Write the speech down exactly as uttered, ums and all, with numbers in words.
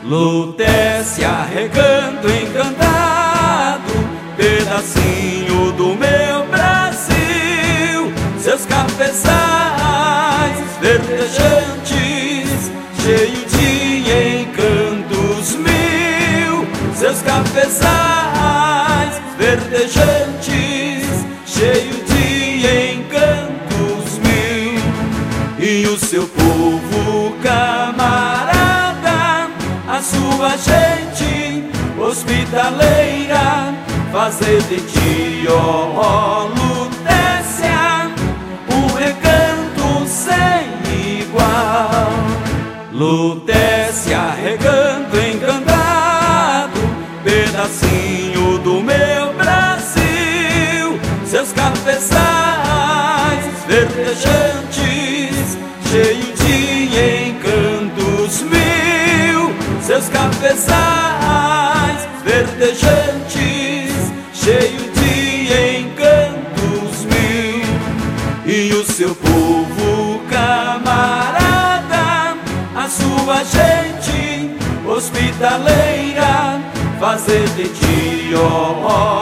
Lutécia, recanto encantado, pedacinho do meu Brasil. Seus cafezais verdejantes, cheio de encantos mil. Seus cafezais verdejantes, cheio de encantos mil. E o seu povo camarada, a sua gente hospitaleira, fazer de ti, ó Lutécia, um recanto sem igual. Lutécia, recanto encantado, pedacinho do meu Brasil. Seus cafezais verdejantes, cheio de encantos mil. Seus cafezais verdejantes, cheio de encantos mil. E o seu povo camarada, a sua gente hospitaleira, fazer de ti, ó